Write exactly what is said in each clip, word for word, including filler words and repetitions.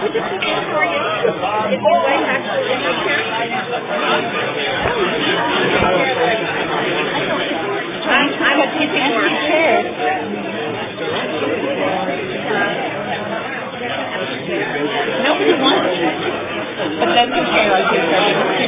Would this be good for you? If you guys actually live up here? I'm, I'm a P P more. Nobody wants it. But that's okay, like you said. You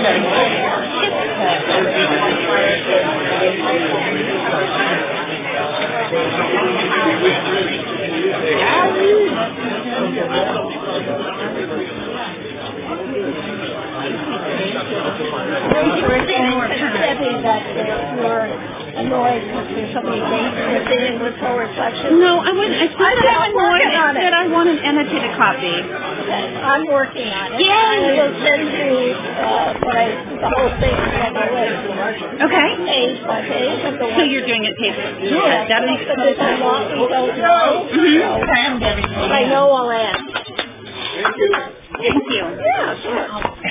annoyed because there's so many dates missing with full reflection. No, I wouldn't. I said that I'm annoyed. I said I want an annotated copy. I'm working on it. Yay! I will send you uh, my, the whole thing on the list. Okay. Page by page. Of the so you're doing it page by page. Yeah, that makes sense. There's a lot we don't know. Mm-hmm. So I know I'll ask. Thank you. Thank you. Yeah, sure.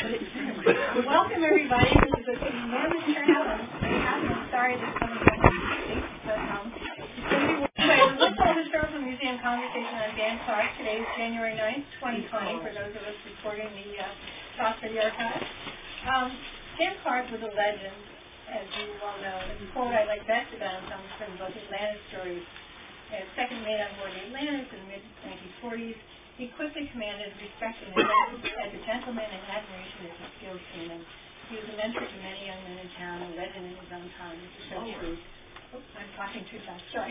Welcome, everybody. This is an enormous turnout. I'm sorry that some of you are not but um, anyway, let's hold the show from Museum Conversation on Dan Clark. Today is January ninth, twenty twenty, for those of us reporting the uh, South City Archive. Um, Dan Clark was a legend, as you all know. And the quote I like best about him comes from both Atlantis stories. As second mate on board the Atlantis in the mid nineteen forties, he quickly commanded respect and as a gentleman and admiration as a skilled seaman. He was a mentor to many young men in town, a legend in his own time. This is so true. Oops, I'm talking too fast. Sorry.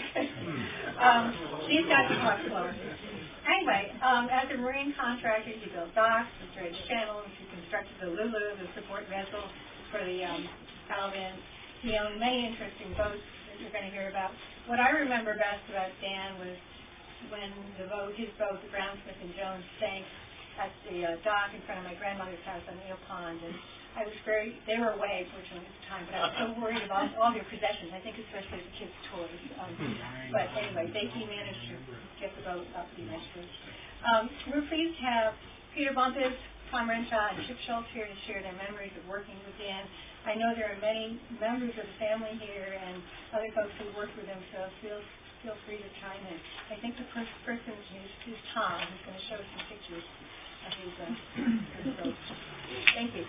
um, he's got to talk slower. Anyway, um, as a marine contractor, he built docks, the dredged channels. He constructed the Lulu, the support vessel for the um, Alvin. He owned many interesting boats that you're going to hear about. What I remember best about Dan was when the boat, his boat, the Brownsmith and Jones, sank at the uh, dock in front of my grandmother's house on Eel Pond, and I was very, they were away, fortunately, at the time, but I was so worried about all their possessions, I think especially the kids' toys. Um, but anyway, they, he managed to get the boat up eventually. Um, we're pleased to have Peter Bumpus, Tom Renshaw, and Chip Schultz here to share their memories of working with Dan. I know there are many members of the family here and other folks who worked with him, so feel feel free to chime in. I think the first person is, is Tom, who's going to show some pictures of his, uh, his boat. Thank you.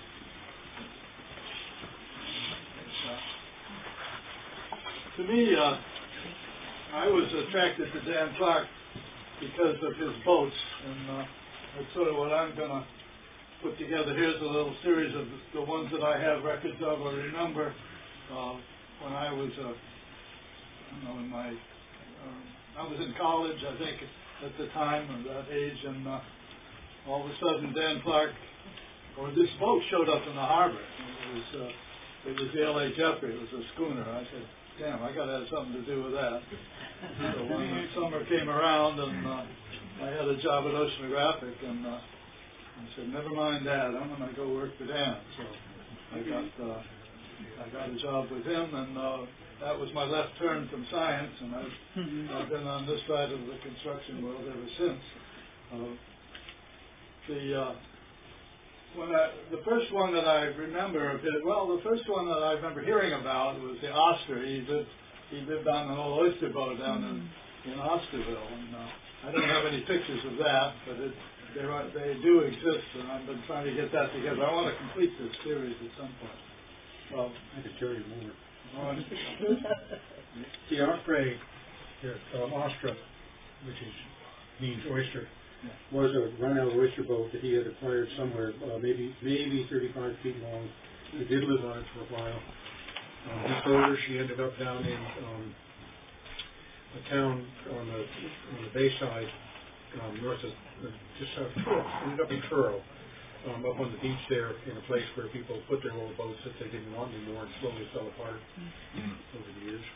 To me, uh, I was attracted to Dan Clark because of his boats, and uh, that's sort of what I'm going to put together. Here's a little series of the ones that I have records of or remember uh, when I was, uh, I don't know, in my, um, I was in college, I think, at the time, or that age, and uh, all of a sudden Dan Clark, or this boat showed up in the harbor. It was, uh, it was the L A Jeffrey. It was a schooner. I said, damn, I got to have something to do with that. So when the summer came around and uh, I had a job at Oceanographic, and uh, I said, never mind that, I'm going to go work for Dan. So I got uh, I got a job with him, and uh, that was my left turn from science, and I've, I've been on this side of the construction world ever since. Uh, the uh, When I, the first one that I remember of it, well, the first one that I remember hearing about was the Oscar. He lived, he lived on an old oyster boat down in, in Osterville, and uh, I don't have any pictures of that, but it, they, are, they do exist, and I've been trying to get that together. I want to complete this series at some point. Well, I could tell you more. On, the Osprey, um, Ostra, which is means oyster, was a run-out oyster boat that he had acquired somewhere, uh, maybe maybe thirty-five feet long. He did live on it for a while. Um, he sold her. She ended up down in um, a town on the on the bayside, um, north of uh, just south of Truro. Ended up in Truro, um, up on the beach there, in a place where people put their old boats that they didn't want anymore, and slowly fell apart mm-hmm. over the years.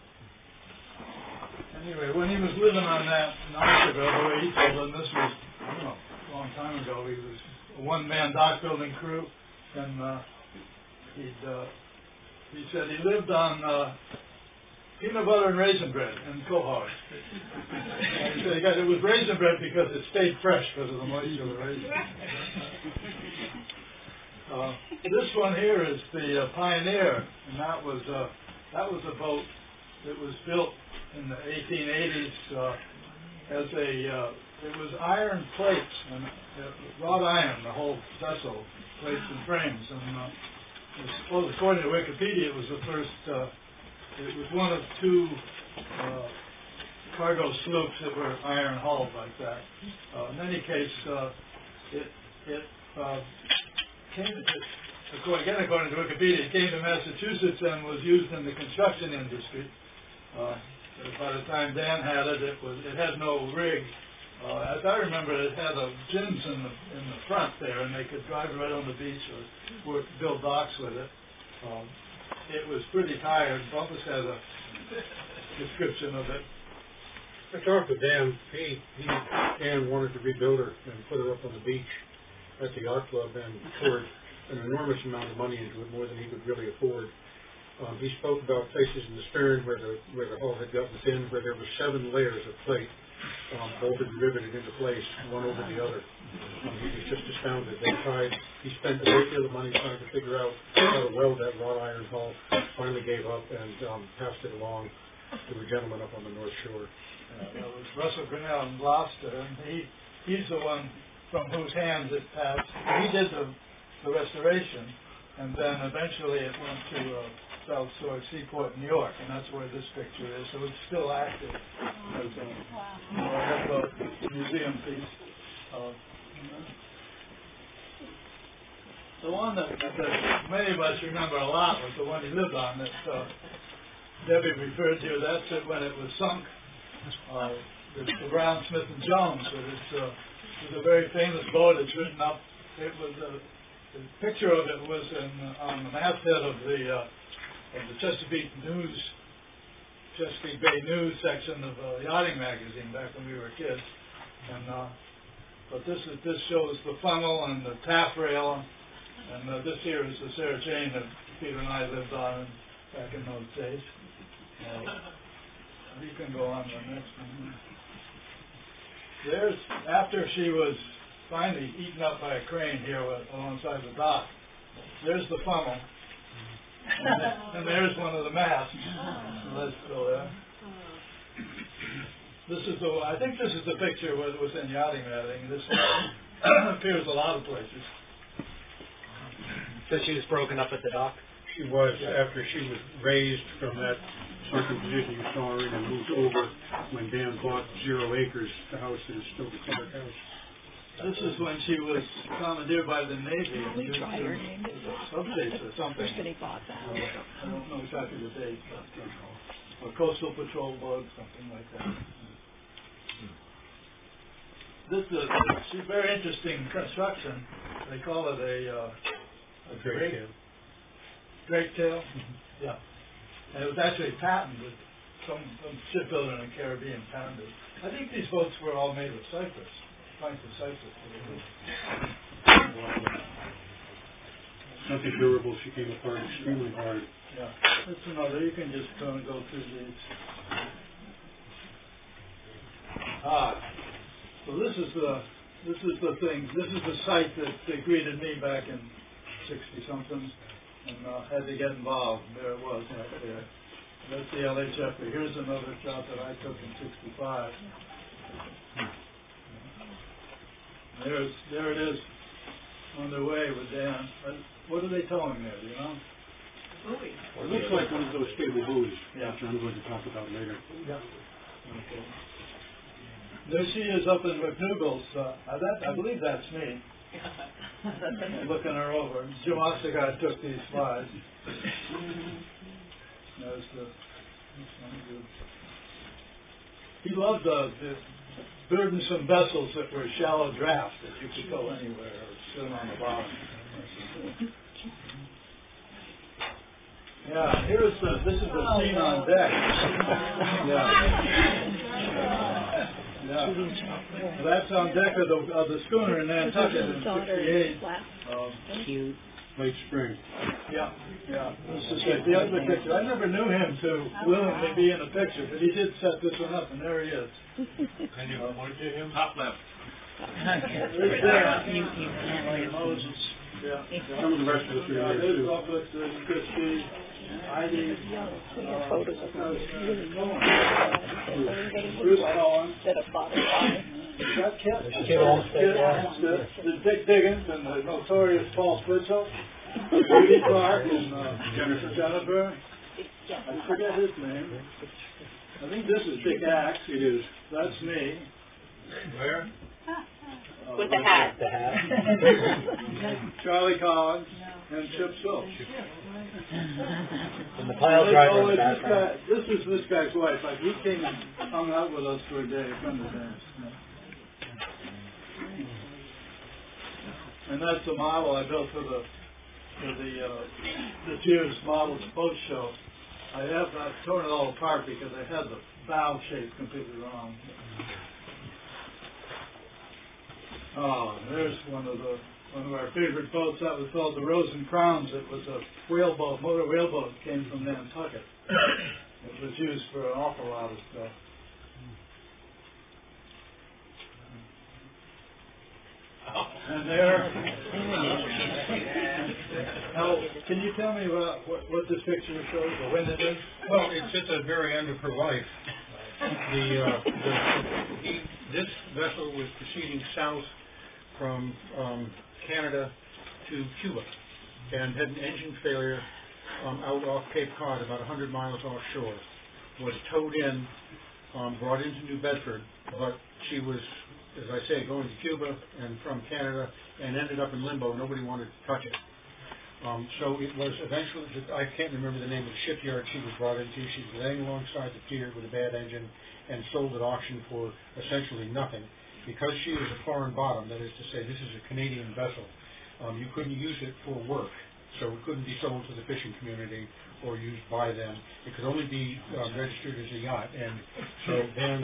Anyway, when he was living on that in Osterville, the way he told them, this was, I don't know, a long time ago, he was a one-man dock building crew, and uh, he'd, uh, he said he lived on uh, peanut butter and raisin bread and cohogs. And he said he got, it was raisin bread because it stayed fresh because of the moisture of the raisin. Uh, this one here is the uh, Pioneer, and that was uh, that was a boat that was built in the eighteen eighties uh, as a uh, it was iron plates, and uh, wrought iron, the whole vessel, plates and frames. And uh, well, according to Wikipedia, it was the first. Uh, it was one of two uh, cargo sloops that were iron hulled like that. Uh, in any case, uh, it it uh, came. It, According, again, according to Wikipedia, it came to Massachusetts and was used in the construction industry. Uh, by the time Dan had it, it was it had no rig. Uh, as I remember, it had a gins in the in the front there, and they could drive right on the beach or work, build docks with it. Um, it was pretty tired. Bumpus has a description of it. I talked to Dan. He, he Dan wanted to rebuild her and put her up on the beach at the yacht club and poured an enormous amount of money into it, more than he could really afford. Um, he spoke about places in the stern where the where the hull had gotten thin, where there were seven layers of plate um, bolted and riveted into place, one over the other. Um, he was just astounded. They tried. He spent a great deal of money trying to figure out how to weld that wrought iron hull. Finally gave up and um, passed it along to a gentleman up on the North Shore. Uh, that was Russell Grinnell in Gloucester, and he he's the one from whose hands it passed. He did the the restoration, and then eventually it went to uh, South Shore Seaport in New York, and that's where this picture is. So it's still active as a, wow. a museum piece. Uh, the one that, that many of us remember a lot was the one he lived on that uh, Debbie referred to. That's it when it was sunk. Uh, it's the Brown, Smith and Jones. But it's, uh, it's a very famous boat. It's written up. It was a The picture of it was in, uh, on the masthead of the uh, of the Chesapeake News, Chesapeake Bay News section of uh, Yachting magazine back when we were kids. And uh, but this is this shows the funnel and the taffrail, and uh, this here is the Sarah Jane that Peter and I lived on back in those days. Uh, you can go on to the next one. There's after she was finally eaten up by a crane here alongside the dock. There's the funnel, and, there, and there's one of the masts. So let's go there. This is the. I think this is the picture where it was in Yachting Magazine. This appears a lot of places. So she was broken up at the dock? She was, yeah. After she was raised from that certain position you saw her in and moved over when Dan bought Zero Acres, the house that is still the Clark House. This is when she was commandeered by the Navy. We tried her name. Substation or something. First they bought that. Uh, I don't know exactly the date, but uh, a coastal patrol boat, something like that. This is a very interesting construction. They call it a, uh, a drake tail. Drake tail? Mm-hmm. Yeah. And it was actually patented. Some, some shipbuilder in the Caribbean patented it. I think these boats were all made of cypress. Planks of cypress. Something durable. She came apart extremely hard. Yeah. That's another. You can just uh, go through these. Ah. So this is the this is the thing. This is the site that they greeted me back in sixty something, and uh, had to get involved. There it was, right there. That's the L H F. Here's another shot that I took in sixty-five. There's there it is on their way with Dan. Uh, what are they towing there? Do you know? Buoy. Well, it looks like one of those stable buoys, Yeah. which I'm going to talk about later. Yeah. Okay. There she is up in McDougall's. Uh, that, I believe that's me. Looking her over. Jim Ostergaard took these slides. There's the. He loved the, the burdensome vessels that were shallow draft that you could go anywhere or sit on the bottom. Yeah, here's the. This is the scene on deck. Yeah. Yeah. That's on deck of the of the schooner in Nantucket in sixty-eight. Um, Cute. Late spring. Yeah, yeah. This is the, the other picture. I never knew him to willingly be in the picture, but he did set this one up, and there he is. Can you point to him? Top left. There. You, you can't wait. Moses. Yeah. Some of the rest of us are Yeah, there there's too. Buffett, there's Christie, Heidi, We have photos of her really young. Bruce Cohen. That a bottle Is that Kit? Kit Olmsted, yeah. The, the Dick Diggins and the notorious Paul Spitzel, Judy Clark and uh, Jennifer Jennifer. I forget his name. I think this is Dick Axe. It is. That's me. Where? Uh, With the hat. The hat. Charlie Collins and Chip Silk. And the pile driver Oh, in the this, guy, background. this is this guy's wife. Like, he came and hung out with us for a day, a friend of ours. And that's the model I built for the for the uh, the Sears Models Boat Show. I have I've torn it all apart because I had the bow shape completely wrong. Oh, there's one of the one of our favorite boats. That was called the Rose and Crowns. It was a whaleboat, motor whaleboat, came from Nantucket. It was used for an awful lot of stuff. And there. Now, can you tell me about what, what this picture shows, or when it is? Well, it's at the very end of her life. The, uh, the he, this vessel was proceeding south from um, Canada to Cuba and had an engine failure um, out off Cape Cod, about one hundred miles offshore. Was towed in, um, brought into New Bedford, but she was, as I say, going to Cuba and from Canada, and ended up in limbo. Nobody wanted to touch it. Um, so it was eventually, I can't remember the name of the shipyard she was brought into. She was laying alongside the pier with a bad engine and sold at auction for essentially nothing. Because she was a foreign bottom, that is to say, this is a Canadian vessel, um, you couldn't use it for work. So it couldn't be sold to the fishing community or used by them. It could only be um, registered as a yacht. And so then,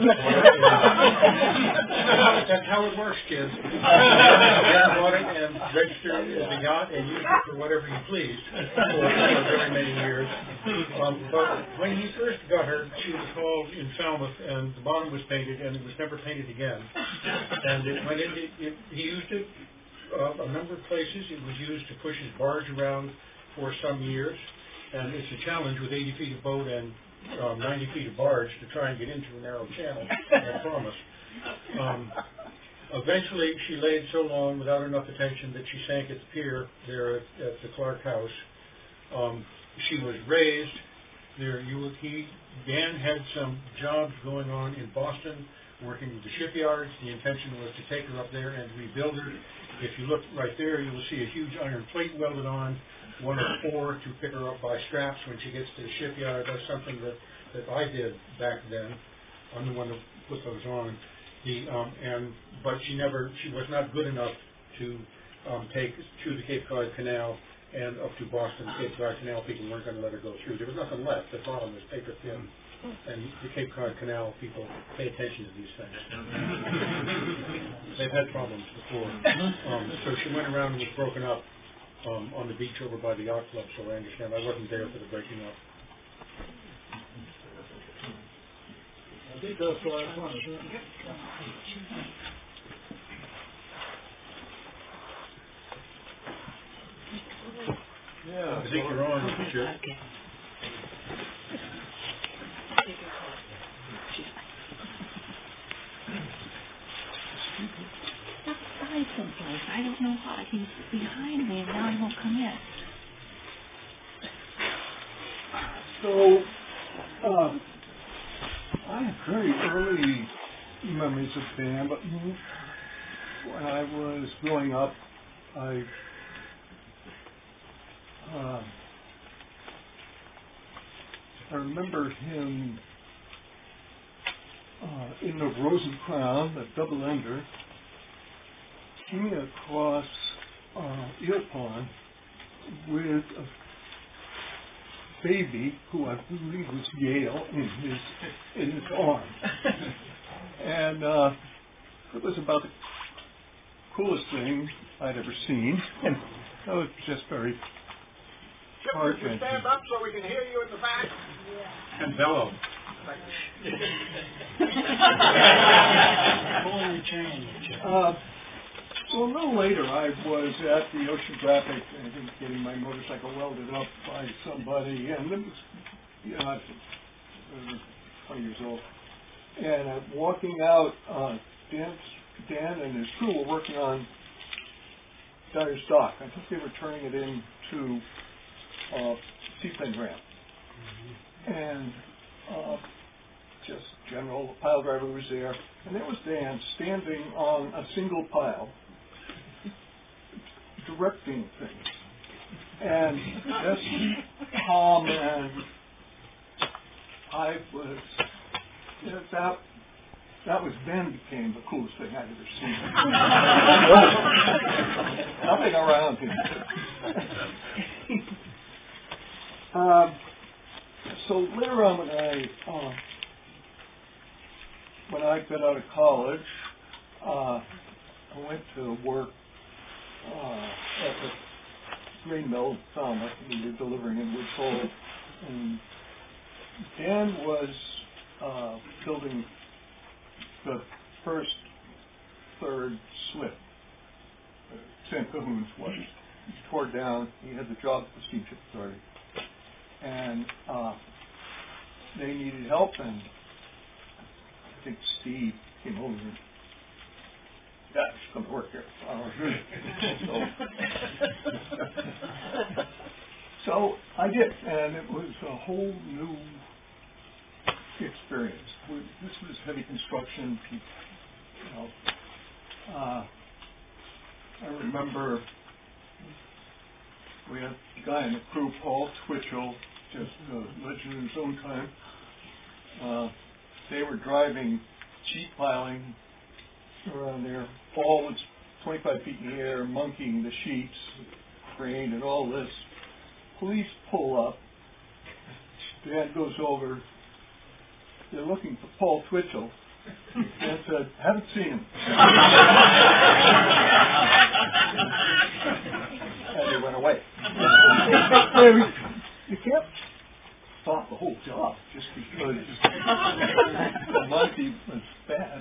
that's how it works, kids. Dan bought it and registered it as a yacht and used it for whatever you pleased for, for very many years. Um, but when he first got her, she was hauled in Falmouth, and the bottom was painted, and it was never painted again. And it, when it, it, it, he used it uh, a number of places. It was used to push his barge around for some years. And it's a challenge with eighty feet of boat and um, ninety feet of barge to try and get into a narrow channel, I promise. Um, eventually, she laid so long without enough attention that she sank at the pier there at, at the Clark House. Um, she was raised there. You would, he, Dan had some jobs going on in Boston, working with the shipyards. The intention was to take her up there and rebuild her. If you look right there, you will see a huge iron plate welded on, one of four to pick her up by straps when she gets to the shipyard. That's something that, that I did back then. I'm the one that put those on. The, um, and but she never, she was not good enough to um, take through the Cape Cod Canal and up to Boston. Cape Cod Canal people weren't going to let her go through. There was nothing left. The bottom was paper thin. And the Cape Cod Canal people pay attention to these things. They've had problems before. Um, so she went around and was broken up um, on the beach over by the yacht club, so I understand. I wasn't there for the breaking up. I think that's the last one. Yeah. I think you're on, Richard. Outside someplace. I don't know why. He's behind me and now he won't come in. So, uh, I have very early memories of Dan, but when I was growing up, I uh, I remember him uh, in the Rose and Crown, the double ender, coming across uh, Eel Pond with a baby who I believe was Yale in his in his arms, and uh, it was about the coolest thing I'd ever seen, and that was just very hard. Stand up so we can hear you in the back. And bellow. Fully changed. Uh, so a little later, I was at the Oceanographic, I think, getting my motorcycle welded up by somebody, and it was, you know, I was twenty years old. And I'm walking out, uh, Dan's Dan and his crew were working on Dyer's Dock. I think they were turning it into uh, seaplane ramp. And uh, just general, the pile driver was there, and there was Dan standing on a single pile, directing things. And just calm, and I was, you know, that, that was then became the coolest thing I'd ever seen. Nothing around him. um, so later on when I, uh, when I got out of college, uh, I went to work uh, at the grain mill in Falmouth. We were delivering in Woods Hole. And Dan was uh, building the first third slip. Uh, Sam Cahoon's was. He tore down. He had the job at the Steamship Authority. And uh, they needed help, and I think Steve came over and yeah, she's going to work here. so, so I did, and it was a whole new experience. We, this was heavy construction. You know, uh, I remember we had a guy in the crew, Paul Twitchell, just a legend in his own time. Uh, they were driving sheet piling around there. Paul was twenty-five feet in the air, monkeying the sheets, crane, and all this. Police pull up. Dan goes over. They're looking for Paul Twitchell. Dan said, haven't seen him. And they went away. You can't stop the whole job just because the monkey was bad.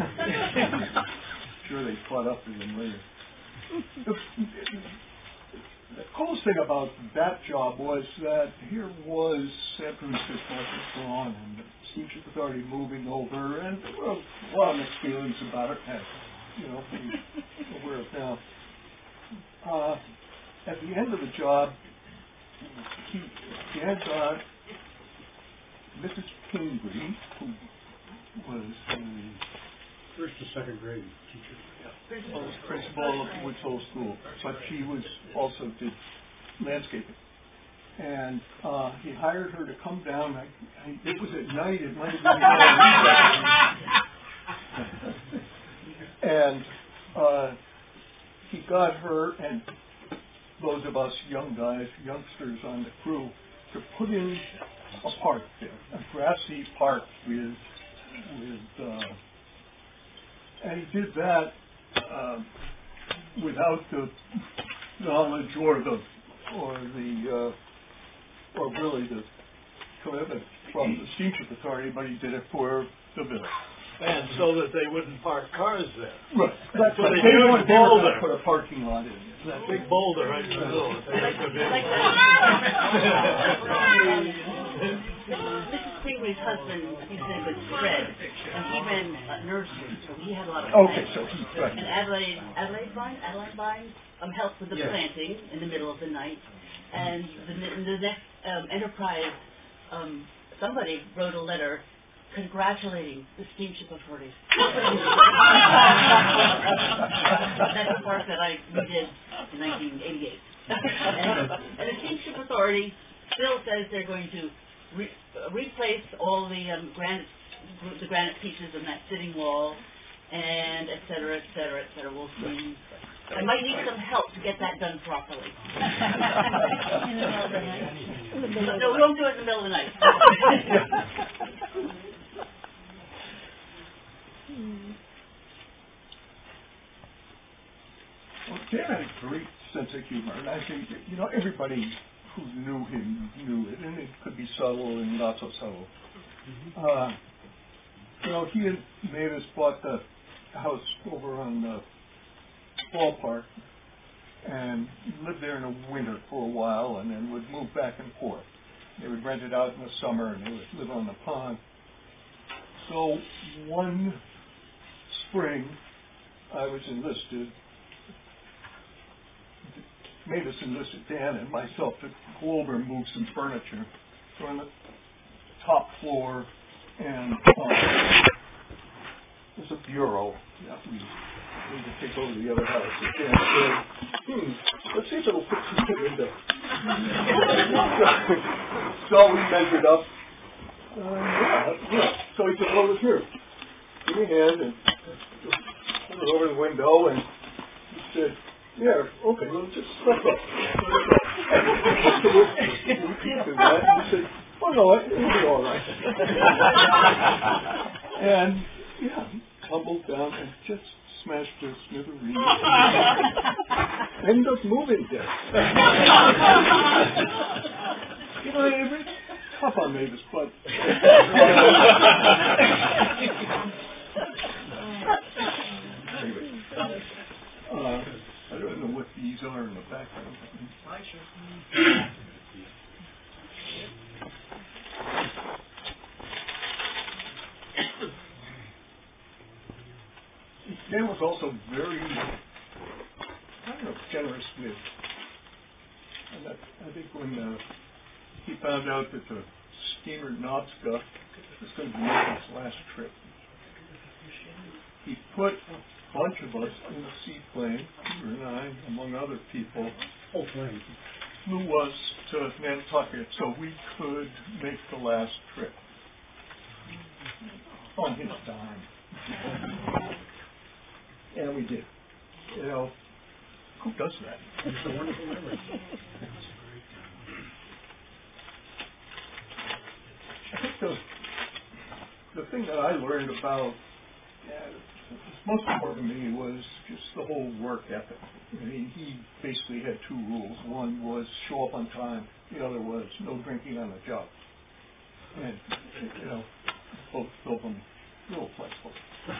Sure, they caught up with him later. The, the coolest thing about that job was that here was San Francisco gone and the Steamship Authority moving over, and there were a lot of mixed feelings about it, as you know, we're aware of now. Uh, at the end of the job, he, he had uh, Missus Pingree, who was the first to second grade teacher. Yeah. Was principal of Woods Hole School, but she was also did landscaping. And uh, he hired her to come down. I, I, it was at night. It might have been. And uh, he got her and those of us young guys, youngsters on the crew, to put in a park there, a grassy park with with. Uh, And he did that uh, without the knowledge or the or the uh, or really the commitment from the Steamship Authority, but he did it for the village. And so that they wouldn't park cars there. Right. That's what they they do wanted in Boulder. to put a parking lot in. That big boulder right in the middle. Missus Pingree's husband, his name was Fred, and he ran a nursery, so he had a lot of Okay, plants. so he's right. And Adelaide, Adelaide Vine, Adelaide Vine um, helped with the Yes. planting in the middle of the night. And the, the next um, enterprise, um, somebody wrote a letter congratulating the Steamship Authority. That's the part that I we did in nineteen eighty-eight. and, and the Steamship Authority still says they're going to re- uh, replace all the um, granite, the granite pieces in that sitting wall, and et cetera, et cetera, et cetera. We'll see. I might need some help to get that done properly. In the middle of the night. In the middle of No, the we won't do it in the middle of the night. Well, Dan had a great sense of humor, and I think, you know, everybody who knew him knew it, and it could be subtle and not so subtle. Mm-hmm. Uh, you know, he and Mavis bought the house over on the ballpark and lived there in the winter for a while, and then would move back and forth. They would rent it out in the summer, and they would live on the pond. So one spring, I was enlisted, made us enlisted Dan and myself to go over and move some furniture. So on the top floor, and um, there's a bureau that we need to take over to the other house. And Dan said, hmm, let's see if it'll fit through the window. So we measured up. Uh, yeah, yeah. So he said, well, here, give me a hand and put it over the window, and he said, yeah, okay, well, just step up. So we did that, and he said, oh, no, it'll be all right. And, yeah, tumbled down and just smashed to smithereens. Ended up moving there. You know, it, tough on Mavis, but anyway, uh, I don't know what these are in the background. Dan was also very, I don't know, generous with, and that, I think when uh, he found out that the steamer Nobska was going to be making its last trip, he put a bunch of us in a seaplane, Peter and I, among other people, whole plane, flew us to Nantucket so we could make the last trip on his dime. And we did. You know, who does that? It's a wonderful memory. I think the, the thing that I learned about, yeah, most important to me was just the whole work ethic. I mean, he basically had two rules. One was show up on time. The other was no drinking on the job. And, you know, both of them real flexible.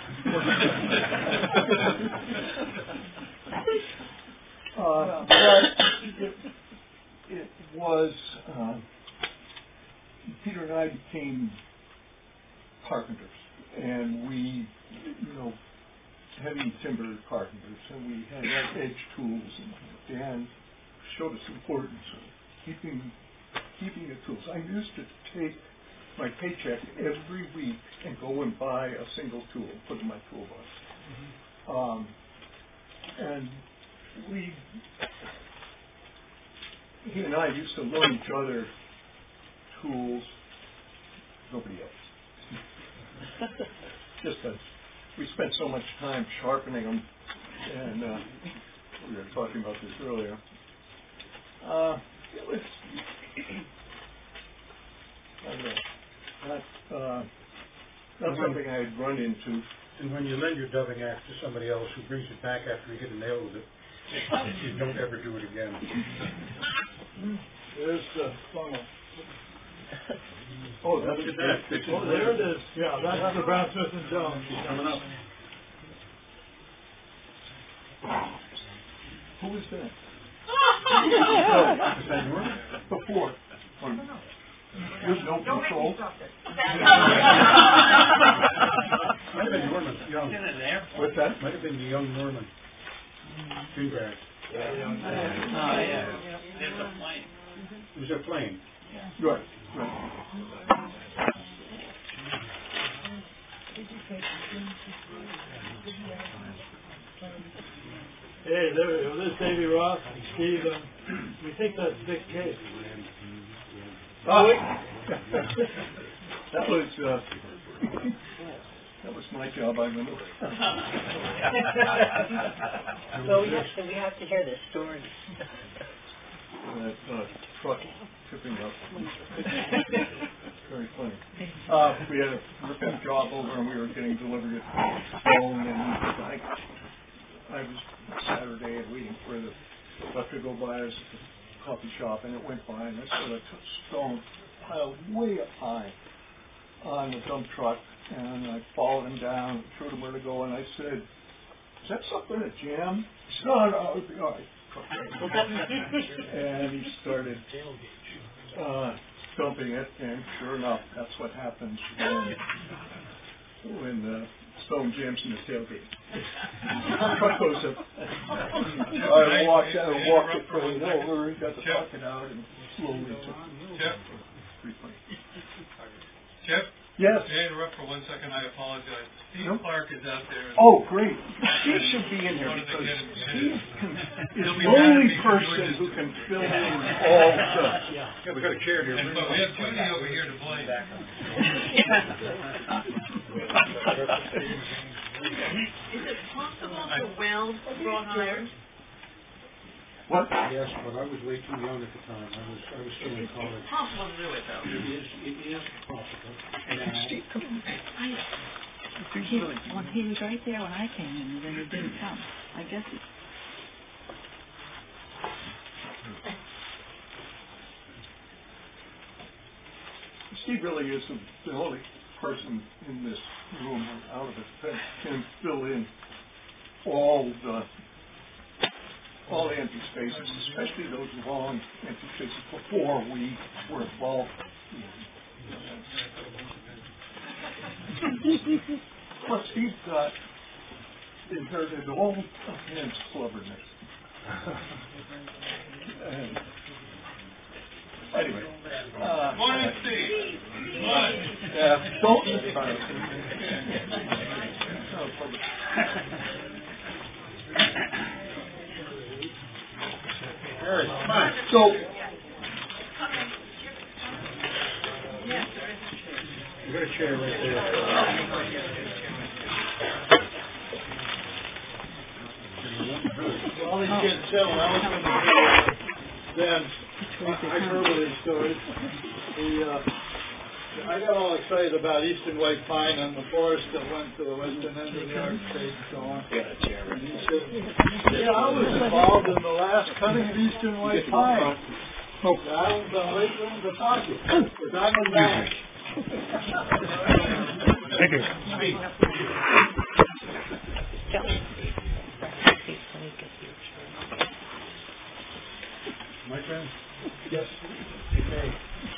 uh, but it, it was, um, Peter and I became carpenters, and we, you know, heavy timber carpenters, and we had our edge tools, and Dan showed us the importance of keeping, keeping the tools. I used to take my paycheck every week and go and buy a single tool, put in my toolbox. Mm-hmm. Um, and we, he and I used to loan each other tools, nobody else. Just as we spent so much time sharpening them, and uh, we were talking about this earlier. Uh, it was, I don't know. Not, uh, not something I had run into. And when you lend your dubbing axe to somebody else who brings it back after you hit a nail with it, you don't ever do it again. There's the funnel. Oh, that's Look at that. Oh, there it is. Yeah, that's the Brown, Smith and Jones. He's coming up. Who was that? Is that yours? Before. There's no control. Might have been Norman, young. What's that? Might have been the young Norman. Greengrass. Yeah, yeah. Oh, yeah. There's a plane. It was a plane. Right, right. Hey, there we go. This is Davy Ross and Steve. Um, we think that's Dick Case. Oh, wait. That was, uh, that was my job, I remember. So we have to, we have to hear this story. That uh, truck tipping up. Very funny. Uh, we had a ripping job over, and we were getting delivered at stone, and I, I was Saturday and waiting for the truck to go by us at the coffee shop, and it went by, and I saw the stone piled way up high on the dump truck, and I followed him down, showed him where to go, and I said, "Is that something to jam?" He said, "No, no, it'll be all right." And he started uh, dumping it, and sure enough, that's what happens when, when the stone jams in the tailgate. Truck goes up. I walked out, walked it for a little over, got the pocket out, and slowly took it. Jeff? Pretty funny. Jeff? Yes. May I interrupt for one second? I apologize. Steve No. Clark is out there. Oh, great. Steve should be in here Wanted to because get him- Steve can, is He'll the be mad at only me for doing person this. who can fill in all the... Yeah, we got a chair here. And, but we have Judy over here to blame. Is it possible to weld wrought iron? What? Yes, but I was way too young at the time. I was, I was still in It's college. possible to do it, though. It is, it is possible. And Steve, come on. I, Steve's he, really... when he was right there when I came in, and then he didn't come. I guess he... Steve really is the, the only person in this room or out of it that can fill in all the all the empty spaces, especially those long empty spaces before we were involved. Plus, Steve got inherited all of Ann's cleverness. And anyway. Uh, Morning, Steve. Morning. Yeah, don't this time. Harry, come on. So, We got a chair right there. All these kids tell, when I was going to then hyperbole stories. The, uh, I got all excited about eastern white pine and the forest that went to the western end of the Arctic State and so on. And he said, yeah, I was involved in the last cutting of eastern white pine. Oh, I was on Lakeland, Kentucky. We're diamond back. Thank you. My turn? Yes. Okay.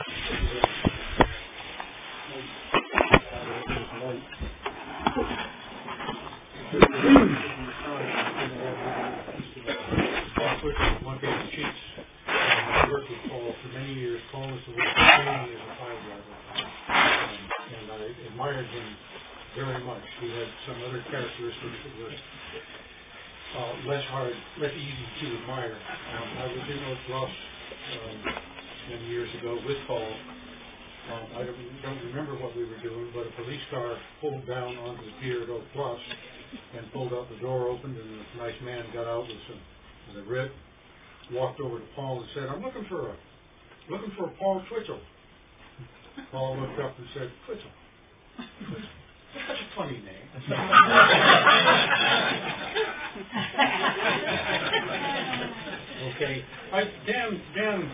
One day the Chiefs worked with Paul for many years. Paul was the one who trained me as a fire driver. Um, and I admired him very much. He had some other characteristics that were uh, less hard, less easy to admire. Um, I was in Oak Bluffs um, many years ago with Paul. Um, I don't, don't remember what we were doing, but a police car pulled down onto the pier at Oak Bluffs and pulled out, the door opened, and a nice man got out with some with a rib, walked over to Paul and said, "I'm looking for a looking for a Paul Twitchell." Paul looked up and said, "Twitchell? That's such a funny name." Okay, I, Dan, Dan,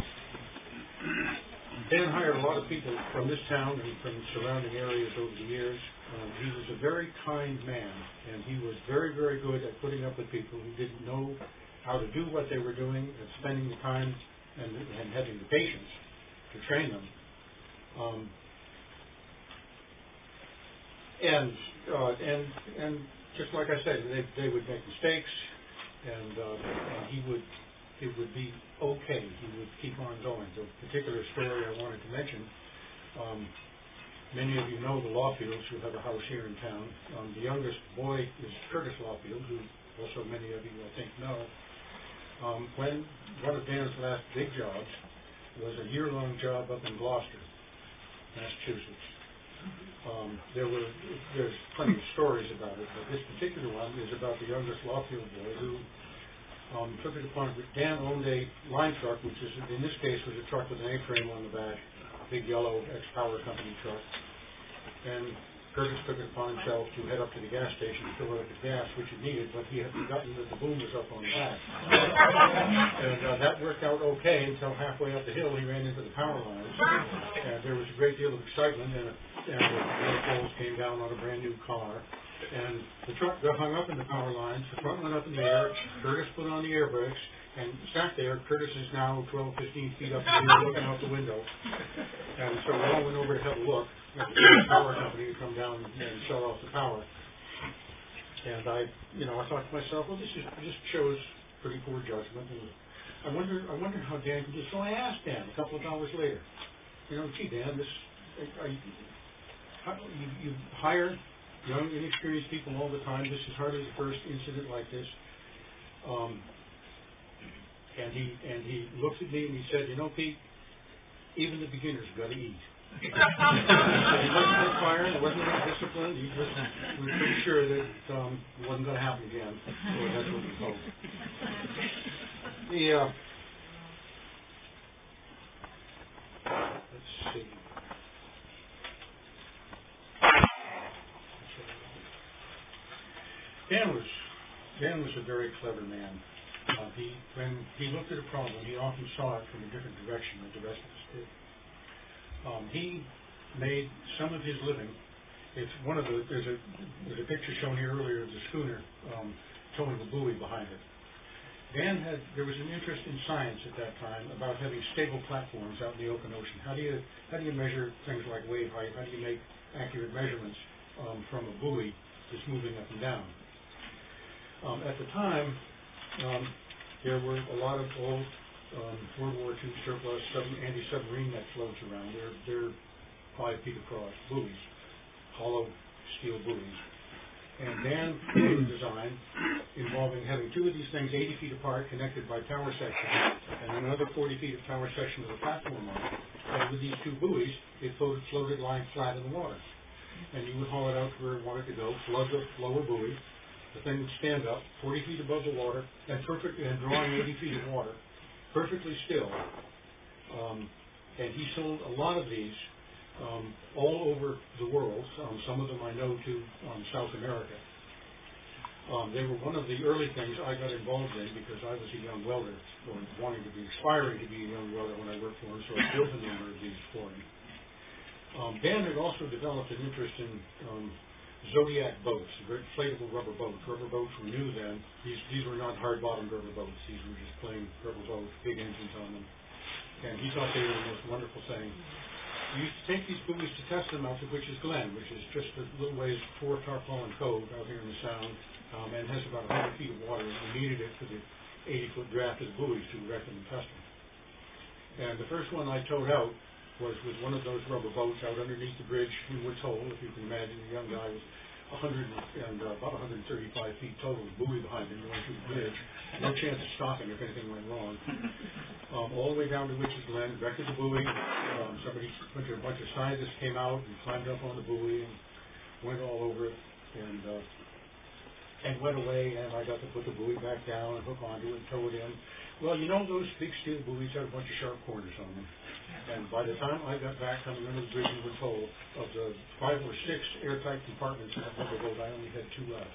Dan hired a lot of people from this town and from surrounding areas over the years. Um, he was a very kind man, and he was very, very good at putting up with people who didn't know how to do what they were doing, and spending the time and, and having the patience to train them. Um, and uh, and and just like I said, they they would make mistakes, and, uh, and he would it would be okay. He would keep on going. The particular story I wanted to mention. Um, Many of you know the Lawfields, who have a house here in town. Um, the youngest boy is Curtis Lawfield, who also many of you, I think, know. Um, when one of Dan's last big jobs was a year-long job up in Gloucester, Massachusetts. Um, there were there's plenty of stories about it, but this particular one is about the youngest Lawfield boy who um, took it upon. Dan owned a line truck, which is in this case was a truck with an A-frame on the back. Big yellow ex-power company truck, and Curtis took it upon himself to head up to the gas station to fill it up with gas, which he needed, but he had forgotten that the boom was up on the back. And uh, that worked out okay until halfway up the hill he ran into the power lines, and there was a great deal of excitement, and, and the poles came down on a brand new car, and the truck got hung up in the power lines, the front went up in the air, Curtis put on the air brakes, and sat there. Curtis is now twelve, fifteen feet up in the air looking out the window. And so we all went over to have a look at the power company to come down and shut off the power. And I, you know, I thought to myself, well, this is just shows pretty poor judgment. And I wondered, I wondered how Dan could do. So I asked Dan a couple of hours later, you know, gee, Dan, this, are you, how, you, you hire young, inexperienced people all the time. This is hardly the first incident like this. Um, and he and he looked at me and he said, you know, Pete, even the beginners got to eat. He said he wasn't on fire, there wasn't any discipline. He just was pretty sure that um, it wasn't going to happen again. So that's what we hope. The uh, let's see. Dan was Dan was a very clever man. Uh, he when he looked at a problem, he often saw it from a different direction than the rest of us did. Um, he made some of his living. It's one of the there's a there's a picture shown here earlier of the schooner um, towing the buoy behind it. Dan had there was an interest in science at that time about having stable platforms out in the open ocean. How do you how do you measure things like wave height? How do you make accurate measurements um, from a buoy that's moving up and down? Um, at the time, um, there were a lot of old um, World War Two surplus sub- anti-submarine net floats around. They're, they're five feet across, buoys, hollow steel buoys. And Dan made a design involving having two of these things eighty feet apart, connected by tower sections, and another forty feet of tower section with a platform on it. And with these two buoys, it floated, floated lying flat in the water. And you would haul it out to where it wanted to go, flood the lower buoy. The thing would stand up forty feet above the water and perfect and drawing eighty feet of water, perfectly still. Um, and he sold a lot of these um, all over the world. Um, some of them I know to um, South America. Um, they were one of the early things I got involved in because I was a young welder, or wanting to be aspiring to be a young welder when I worked for him. So I built a number of these for him. Um, Dan had also developed an interest in um, Zodiac boats, very inflatable rubber boats. Rubber boats were new then. These these were not hard-bottomed rubber boats. These were just plain rubber boats, big engines on them. And he thought they were the most wonderful thing. We used to take these buoys to test them out to Witch's Glen, which is just a little ways before Tarpaulin Cove out here in the Sound, um, and has about one hundred feet of water. We needed it for the eighty-foot draft of the buoys to erect them and test them. And the first one I towed out was with one of those rubber boats out underneath the bridge in Woods Hole. If you can imagine, a young guy was one hundred and uh, about one hundred thirty-five feet total, with a buoy behind him going through the bridge. No chance of stopping if anything went wrong. Um, all the way down to Witch's Glen, wrecked the buoy. Um, somebody, a bunch of scientists came out and climbed up on the buoy and went all over it and uh, and went away. And I got to put the buoy back down and hook onto it and tow it in. Well, you know those big steel buoys have a bunch of sharp corners on them. And by the time I got back coming under the bridge and was told, of the five or six airtight compartments in that rubber boat, I only had two left.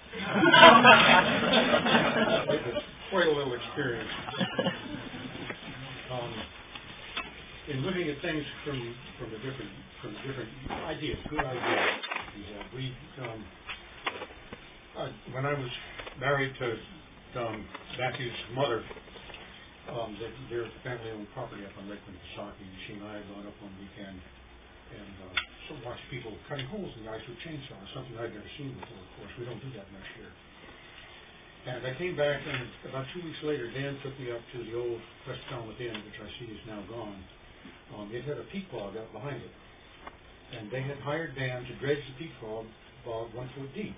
It was quite a little experience. Um, in looking at things from from a different from a different ideas, good ideas. Yeah, we um, uh, when I was married to um, Matthew's mother. Um, their, their family-owned property up on Lake Winnipesaukee. She and I had gone up one weekend and uh, so watched people cutting holes in the ice with chainsaws, something I'd never seen before, of course. We don't do that much here. And I came back, and about two weeks later, Dan took me up to the old West Falmouth Inn, which I see is now gone. Um, it had a peat bog out behind it. And they had hired Dan to dredge the peat bog, bog one foot deep.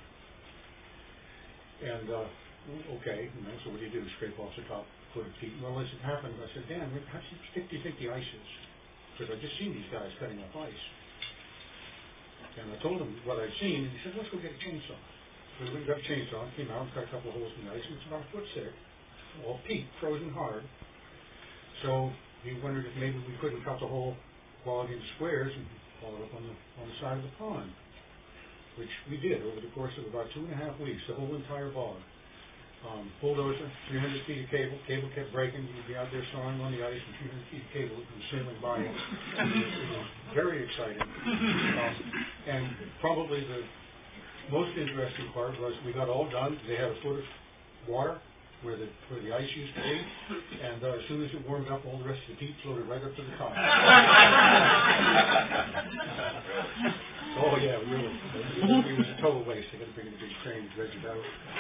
And, uh, okay, you know, so what do you do? Scrape off the top foot of peat. Well, as it happened, I said, Dan, how thick do you think the ice is? Because I'd just seen these guys cutting up ice. And I told him what I'd seen, and he said, let's go get a chainsaw. So we got a chainsaw, came out and cut a couple of holes in the ice, and it's about a foot thick, all peat, frozen hard. So he wondered if maybe we couldn't cut the whole bog into squares and haul it up on the, on the side of the pond, which we did over the course of about two and a half weeks, the whole entire bog. Um, bulldozer, three hundred feet of cable. Cable kept breaking. You'd be out there sawing on the ice, and three hundred feet of cable was sailing by. It was, it was very exciting. Um, and probably the most interesting part was we got all done. They had a foot of water where the where the ice used to be, and uh, as soon as it warmed up, all the rest of the peat floated right up to the top. Oh, yeah, really. It was a total waste. They got to bring in a big crane to dredge it out.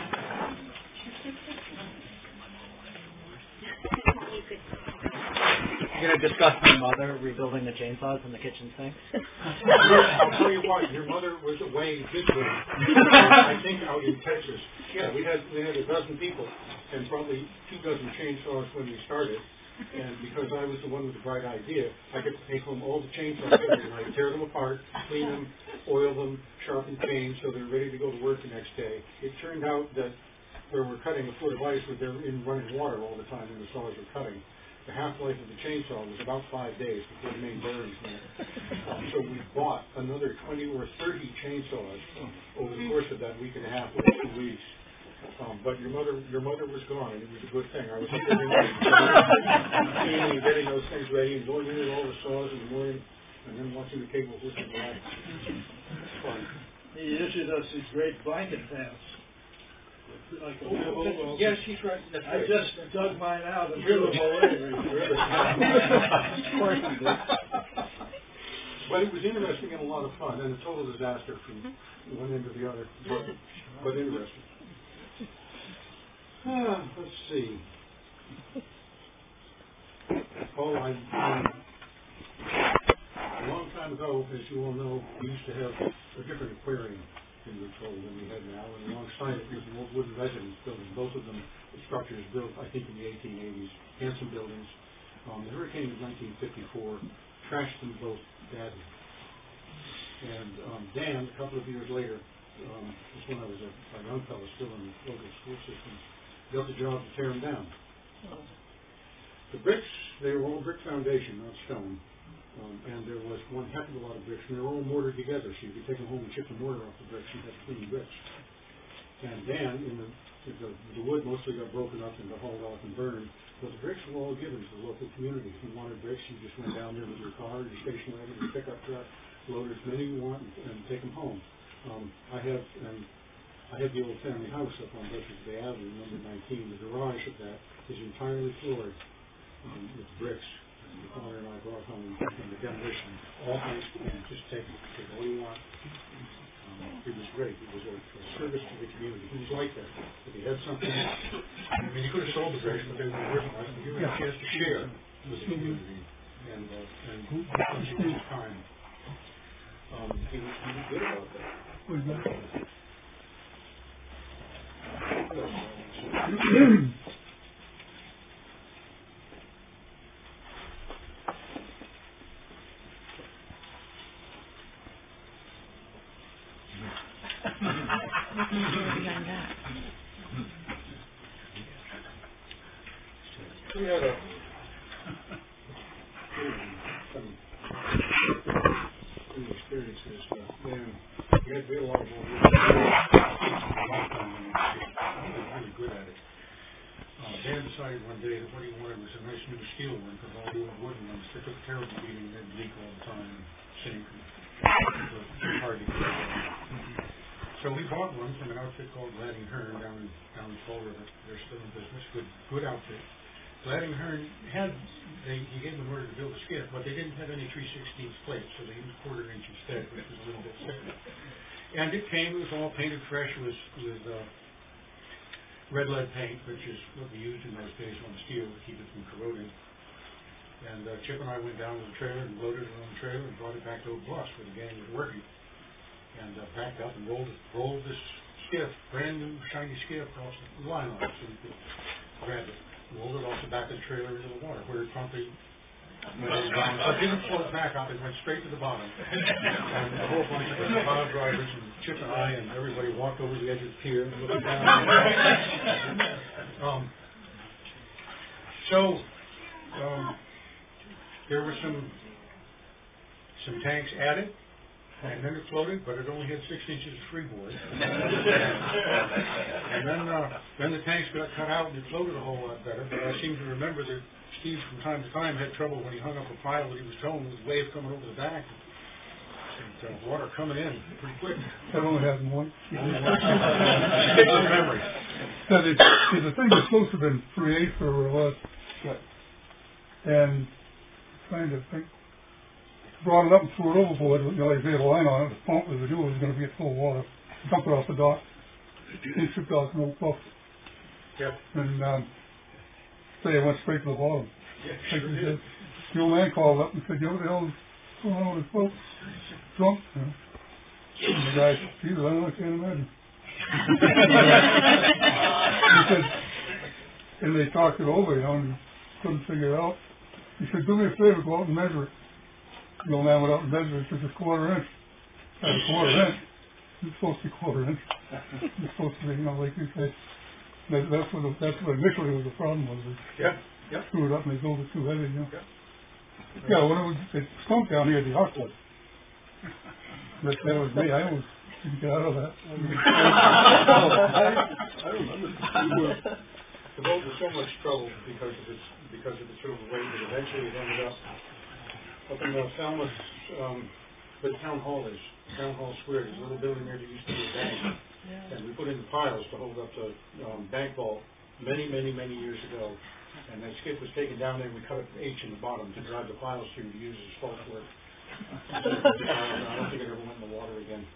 You're going to discuss my mother rebuilding the chainsaws in the kitchen sinks? I'll tell you what, your mother was away visiting, I think out in Texas. Yeah, we had we had a dozen people and probably two dozen chainsaws when we started. And because I was the one with the bright idea, I get to take home all the chainsaws every night, tear them apart, clean them, oil them, sharpen panes so they're ready to go to work the next day. It turned out that where we're cutting a foot of ice, where they're in running water all the time when the saws are cutting. The half-life of the chainsaw was about five days before the main bearings went. Um, so we bought another twenty or thirty chainsaws um, over the course of that week and a half or two weeks. Um, but your mother, your mother was gone, and it was a good thing. I was up every night, cleaning and getting those things ready, and going in with all the saws in the morning, and then watching the cable whistle back. It's fun. He issued us these great blanket fans. Like a Oh, oh, oh, yes, he's right. That's I right. just dug mine out and threw them away. Of course you did. But it was interesting and a lot of fun, and a total disaster from one end to the other, but, but interesting. Ah, let's see. Oh, I, um, a long time ago, as you all know, we used to have a different aquarium in Woodhull than we have now, and alongside it was an old wooden residence building, both of them structures built, I think, in the eighteen eighties, handsome buildings. Um, the hurricane of nineteen fifty-four trashed them both badly. And um, Dan, a couple of years later, um, just when I was a, a young fellow still in the local school system, got the job to tear them down. The bricks, they were all brick foundation, not stone. Um, and there was one heck of a lot of bricks, and they were all mortared together, so you could take them home and chip the mortar off the bricks and have clean bricks. And then, in the, the, the wood mostly got broken up and got hauled off and burned, but the bricks were all given to the local community. If you wanted bricks, you just went down there with your car, your station wagon, your pickup truck, load as many you want, and, and take them home. Um, I have, and I have the old family house up on Veterans Bay Avenue, number nineteen. The garage of that is entirely floored um, with bricks. The father and I brought home from the demolition, all nice and just take it, take all you want. Um, it was great. It was a, a service to the community. He was like that. If he had something, I mean, he could have sold the bricks, but they weren't worth much. But he had a chance to share with the community, and uh, and it was his time. Um, he was he was good about that. We had a some, some experiences. Uh, man, we had, we had a lot of old wood. Really good at it. Uh, Dan decided one day that what he wanted was a nice new steel one, because all the old wooden ones, they took a terrible beating, they'd leak all the time and sink. And it was hard to get. So we bought one from an outfit called Gladding Hearn down in, down in Fall River. They're still in business. Good, good outfit. Gladding Hearn had, they, he gave them an order to build a skiff, but they didn't have any three sixteenths plates, so they used quarter inch instead, which was a little bit thicker. And it came, it was all painted fresh with, with uh, red lead paint, which is what we used in those days on steel to keep it from corroding. And uh, Chip and I went down to the trailer and loaded it on the trailer and brought it back to Oak Bluffs where the gang was working. And uh, packed up and rolled rolled this skiff, brand new shiny skiff, across the line on it so we could grab it. Rolled it off the back of the trailer into the water, where it promptly went down. So it didn't float back up, it went straight to the bottom. And a whole bunch of the bottom drivers and Chip and I and everybody walked over the edge of the pier and looked down. um, so um, there were some some tanks added. And then it floated, but it only had six inches of freeboard. And then uh, then the tanks got cut out and it floated a whole lot better. But I seem to remember that Steve from time to time had trouble when he hung up a pile that he was towing with wave coming over the back. And uh, water coming in pretty quick. That only happened once. Only once. Stick with memory. That is, see, the thing was supposed to have been three eighths or less. And trying to think brought it up and threw it overboard. You know, they had a line on it. The pump, as we do, was going to get full of water. Dumped it off the dock. He shipped out no puff. Yeah. And um, so it went straight to the bottom. Yeah, Like sure he did. said, the old man called up and said, "Yo, what the hell is going on with this boat? Drunk?" You know. And the guy said, "Jesus, I don't know, I can't imagine." He said, and they talked it over, you know, and he couldn't figure it out. He said, "Do me a favor, go out and measure it." The old man went out and measured it. It was a quarter inch. That's a quarter inch. It's supposed to be quarter inch. It's supposed to be, you know, like you said. That, that's what the, that's what initially was the problem was. They Yeah. Yeah. screwed it up and they built it too heavy, you know. Yeah. Yeah, when it was, it stunk down here at the Aqua. But that was me. I always didn't get out of that. I, I remember we were, the boat was so much trouble because of its because of its overweight that eventually it ended up up in the Falmouth, um, where the town hall is, town hall square. There's a little building there that used to be a bank, and we put in the piles to hold up the um, bank vault many, many, many years ago. And that skip was taken down there, and we cut an H in the bottom to drive the piles through to use as fault work. I don't think it ever went in the water again.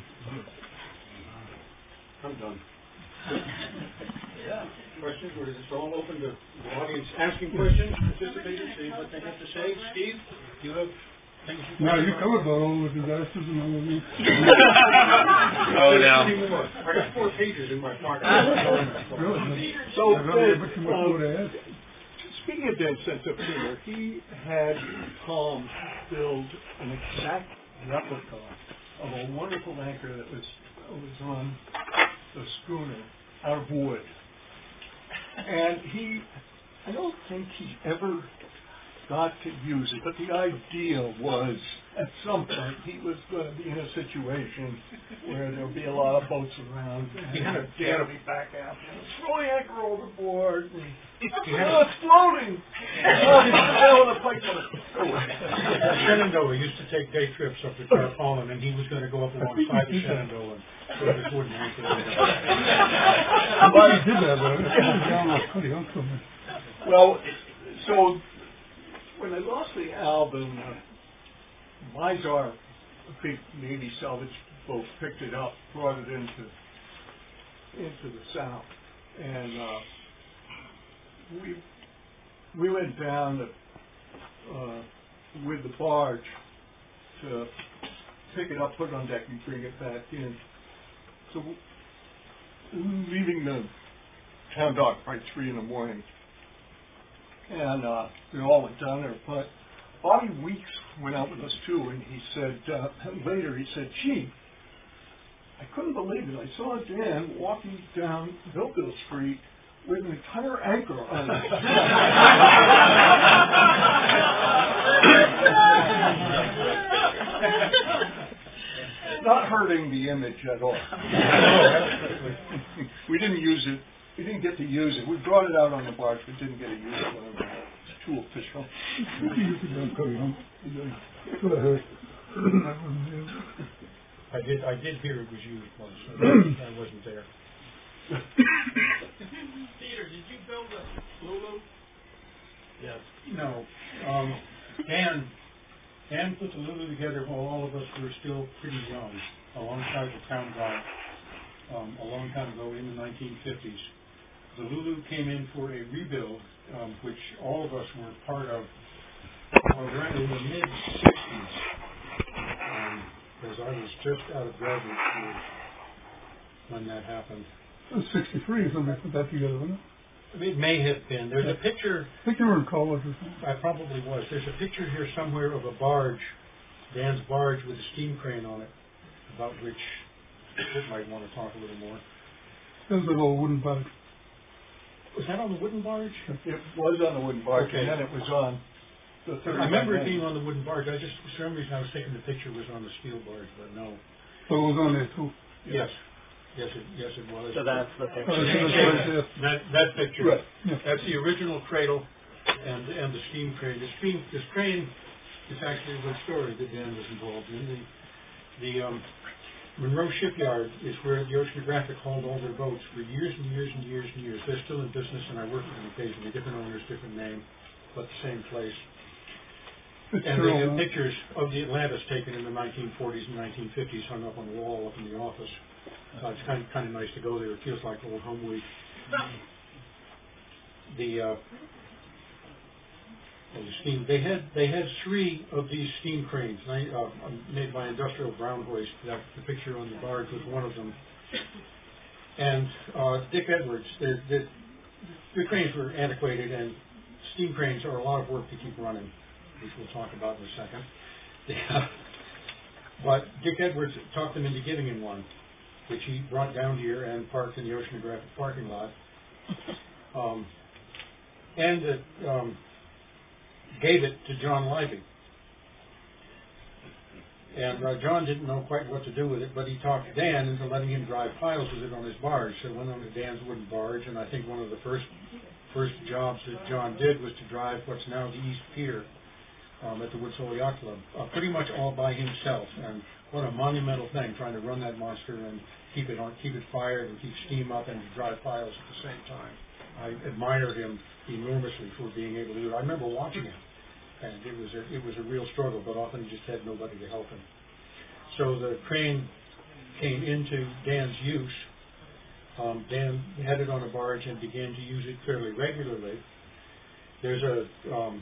I'm done. Yeah. Questions, or is this all open to the audience asking questions, participating, seeing what they have to say? Steve, do you have things you No, you covered about all the disasters and all of these. Oh, now. I got four pages in my pocket. Really? So, I don't have uh, much more to add. speaking of Dan's sense of humor, he had Tom build an exact replica of a wonderful anchor that was was on the schooner out of wood. And he, I don't think he ever got to use it, but the idea was at some point he was going to be in a situation where there would be a lot of boats around and he had a be back out and throw the anchor overboard and oh, it's floating! Oh, he's sailing a plate on it. Shenandoah used to take day trips up to Tarpaulin, and he was going to go up alongside the Shenandoah and throw this wooden anchor. I'm glad you did that, but it was down like pretty uncomfortable. Well, so when I lost the album, uh, Mizar, a big Navy salvage boat, picked it up, brought it into into the South, and uh, we we went down to, uh, with the barge to pick it up, put it on deck, and bring it back in. So leaving the town dock by three in the morning. And uh, we all went down there, but Bobby Weeks went out with us too, and he said, uh, later he said, "Gee, I couldn't believe it. I saw Dan walking down Millville Street with an entire anchor on it." Not hurting the image at all. We didn't use it. We didn't get to use it. We brought it out on the barge, but didn't get to use it. It's too official. I did. I did hear it was used once. So I wasn't there. Peter, did you build a Lulu? Yes. No. Um, Dan. Dan put the Lulu together while all of us were still pretty young, alongside the town dock, um, a long time ago in the nineteen fifties. The Lulu came in for a rebuild, um, which all of us were part of around in the mid sixties, because um, I was just out of graduate school when that happened. It was sixty-three is when they put that together, wasn't it? It may have been. There's a picture. I think you were in college or something. I probably was. There's a picture here somewhere of a barge, Dan's barge with a steam crane on it, about which Kurt might want to talk a little more. It was a little wooden barge. Was that on the wooden barge? It was on the wooden barge, Okay. and then it was on the third. I remember it being on the wooden barge. I just, for some reason, I was thinking the picture was on the steel barge, but no. So it was on there too. Yes. Yes, it, yes, it was. So that's the Oh, picture. so that's right there. That, that picture. Right. Yeah. That's the original cradle and and the steam crane. The steam, this crane is actually a good story that Dan was involved in. The, the um, Monroe Shipyard is where the Oceanographic hauled all their boats for years and years and years and years. They're still in business, and I work with them occasionally. Different owners, different name, but the same place. It's And true, they have huh? pictures of the Atlantis taken in the nineteen forties and nineteen fifties hung up on the wall up in the office. Uh, it's kind of, kind of nice to go there. It feels like old home week. The, uh, well, the steam, they had, they had three of these steam cranes ni- uh, made by Industrial Brown Hoist. That, the picture on the barge was one of them. And uh, Dick Edwards, the, the, the cranes were antiquated, and steam cranes are a lot of work to keep running, which we'll talk about in a second. Yeah. But Dick Edwards talked them into giving him one, which he brought down here and parked in the Oceanographic parking lot. Um, and uh, um, gave it to John Livy. And uh, John didn't know quite what to do with it, but he talked Dan into letting him drive piles with it on his barge. So it went on to Dan's wooden barge, and I think one of the first first jobs that John did was to drive what's now the East Pier um, at the Woods Hole Yacht Club, uh, pretty much all by himself. And what a monumental thing, trying to run that monster and keep it on, keep it fired and keep steam up and drive piles at the same time. I admire him enormously for being able to do it. I remember watching him, and it was a, it was a real struggle, but often he just had nobody to help him. So the crane came into Dan's use. Um, Dan had it on a barge and began to use it fairly regularly. There's a um,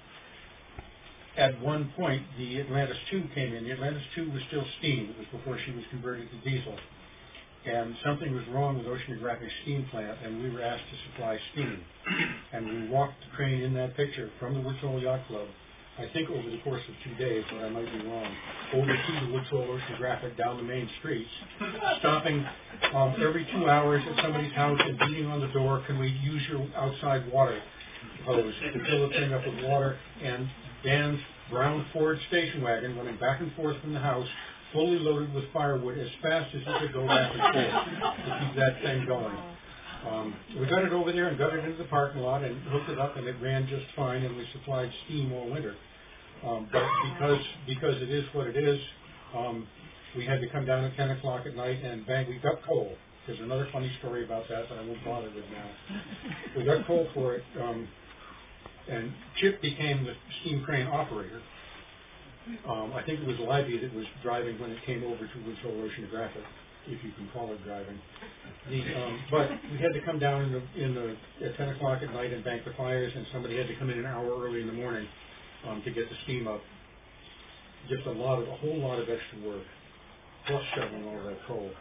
at one point the Atlantis two came in. The Atlantis two was still steam. It was before she was converted to diesel. And something was wrong with Oceanographic steam plant, and we were asked to supply steam. And we walked the crane in that picture from the Woods Hole Yacht Club, I think over the course of two days, but I might be wrong, over to the Woods Hole Oceanographic down the main streets, stopping um, every two hours at somebody's house and beating on the door, can we use your outside water hose to fill the thing up with water, and Dan's brown Ford station wagon running back and forth from the house, fully loaded with firewood as fast as it could go back and forth to keep that thing going. Um, we got it over there and got it into the parking lot and hooked it up, and it ran just fine, and we supplied steam all winter. Um, but because because it is what it is, um, we had to come down at ten o'clock at night and bang, we got coal. There's another funny story about that that I won't bother with now. We got coal for it, um, and Chip became the steam crane operator. Um, I think it was Livy that was driving when it came over to Woods Hole Oceanographic, if you can call it driving. The, um, but we had to come down in the, in the, at ten o'clock at night and bank the fires, and somebody had to come in an hour early in the morning um, to get the steam up. Just a lot of, a whole lot of extra work, plus shoveling all that coal.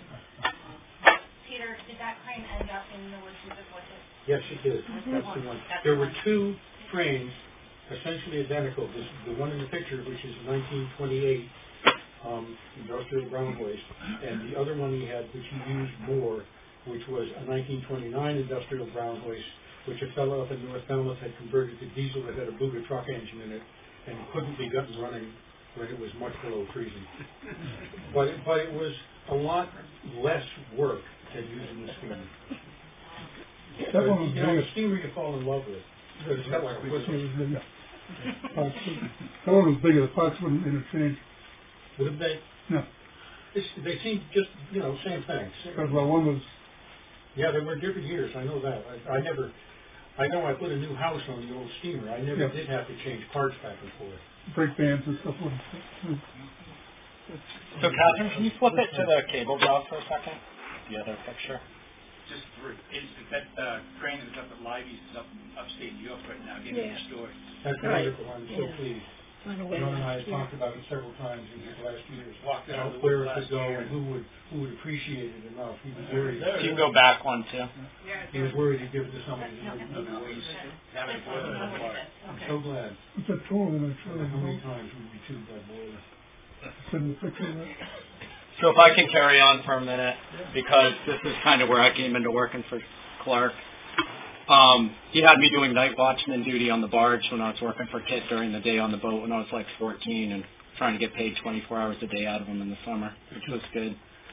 Peter, did that crane end up in the woods with it? Yes, it did. That's the one. There were two cranes, essentially identical. This, the one in the picture, which is nineteen twenty-eight, um, Industrial Brown Hoist, and the other one he had, which he used more, which was a nineteen twenty-nine Industrial Brown Hoist, which a fellow up in North Falmouth had converted to diesel that had a Buga truck engine in it, and couldn't be gotten running when it was much below freezing. But it, but it was a lot less work than using the steamer. That one was You know, big. the steamer you fall in love with. It's got like a whistle. That one was bigger. The parts wouldn't interchange. Would they? No. It's, they seem just, you know, same thing. Because well, one was, Yeah, they were different years. I know that. I, I never, I know I put a new house on the old steamer. I never Yeah. did have to change parts back and forth. brake bands and stuff wouldn't fit. So, Catherine, can you flip it to the cable job for a second? The other picture. Just for instance, that uh, crane is up at Livy's is up upstate New York right now, getting Yeah. restored. That's Right. wonderful. I'm so Yeah. pleased. On the way John and I back, have yeah. talked about it several times in his last years. Walked How out where it last could go year. and who would who would appreciate it enough. He was worried. You can go back one, too. He was worried he'd give it to somebody who wouldn't You know, know. he's having a boiler in the water. I'm so glad. It's a tool in the I don't know how many trailer. times we'd be chewed by boiler. Send the picture of that. So if I can carry on for a minute, because this is kind of where I came into working for Clark. Um, he had me doing night watchman duty on the barge when I was working for Kit during the day on the boat when I was like fourteen, and trying to get paid twenty-four hours a day out of him in the summer, which was good.